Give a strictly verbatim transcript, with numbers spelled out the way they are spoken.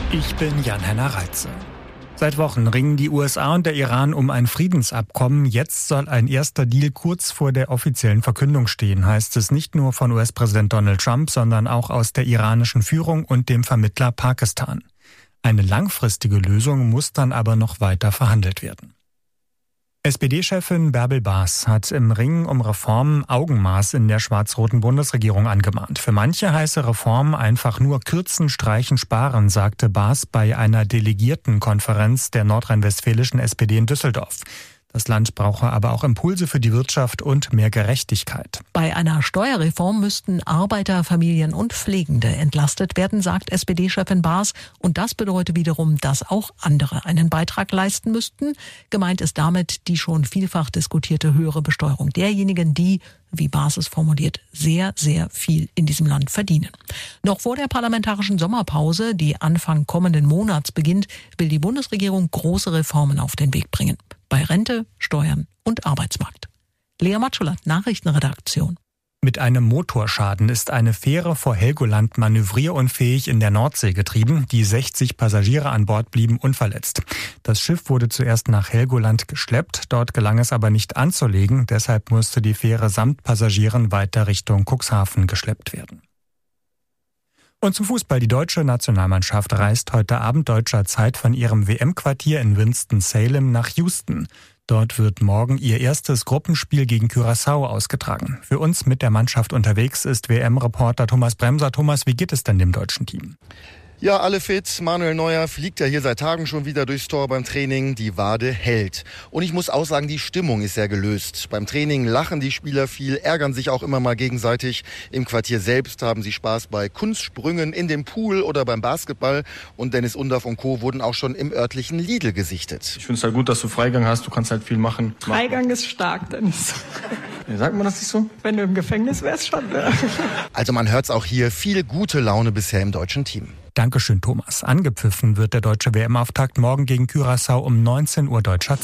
Ich bin Jan-Henner Reitze. Seit Wochen ringen die U S A und der Iran um ein Friedensabkommen. Jetzt soll ein erster Deal kurz vor der offiziellen Verkündung stehen, heißt es nicht nur von U S-Präsident Donald Trump, sondern auch aus der iranischen Führung und dem Vermittler Pakistan. Eine langfristige Lösung muss dann aber noch weiter verhandelt werden. S P D-Chefin Bärbel Baas hat im Ringen um Reformen Augenmaß in der schwarz-roten Bundesregierung angemahnt. Für manche heiße Reformen einfach nur kürzen, streichen, sparen, sagte Baas bei einer Delegiertenkonferenz der nordrhein-westfälischen S P D in Düsseldorf. Das Land brauche aber auch Impulse für die Wirtschaft und mehr Gerechtigkeit. Bei einer Steuerreform müssten Arbeiter, Familien und Pflegende entlastet werden, sagt S P D-Chefin Baas. Und das bedeutet wiederum, dass auch andere einen Beitrag leisten müssten. Gemeint ist damit die schon vielfach diskutierte höhere Besteuerung derjenigen, die, wie Baas es formuliert, sehr, sehr viel in diesem Land verdienen. Noch vor der parlamentarischen Sommerpause, die Anfang kommenden Monats beginnt, will die Bundesregierung große Reformen auf den Weg bringen. Bei Rente, Steuern und Arbeitsmarkt. Lea Matschulat, Nachrichtenredaktion. Mit einem Motorschaden ist eine Fähre vor Helgoland manövrierunfähig in der Nordsee getrieben. Die sechzig Passagiere an Bord blieben unverletzt. Das Schiff wurde zuerst nach Helgoland geschleppt. Dort gelang es aber nicht anzulegen. Deshalb musste die Fähre samt Passagieren weiter Richtung Cuxhaven geschleppt werden. Und zum Fußball. Die deutsche Nationalmannschaft reist heute Abend deutscher Zeit von ihrem W M-Quartier in Winston-Salem nach Houston. Dort wird morgen ihr erstes Gruppenspiel gegen Curaçao ausgetragen. Für uns mit der Mannschaft unterwegs ist W M-Reporter Thomas Bremser. Thomas, wie geht es denn dem deutschen Team? Ja, alle fit. Manuel Neuer fliegt ja hier seit Tagen schon wieder durchs Tor beim Training. Die Wade hält. Und ich muss auch sagen, die Stimmung ist sehr gelöst. Beim Training lachen die Spieler viel, ärgern sich auch immer mal gegenseitig. Im Quartier selbst haben sie Spaß bei Kunstsprüngen in dem Pool oder beim Basketball. Und Dennis Undaff und Co. wurden auch schon im örtlichen Lidl gesichtet. Ich finde es halt gut, dass du Freigang hast. Du kannst halt viel machen. Freigang ist stark, Dennis. Ja, sagt man das nicht so? Wenn du im Gefängnis wärst, schon. Ne? Also man hört es auch hier. Viel gute Laune bisher im deutschen Team. Dankeschön, Thomas. Angepfiffen wird der deutsche W M-Auftakt morgen gegen Curaçao um neunzehn Uhr deutscher Zeit.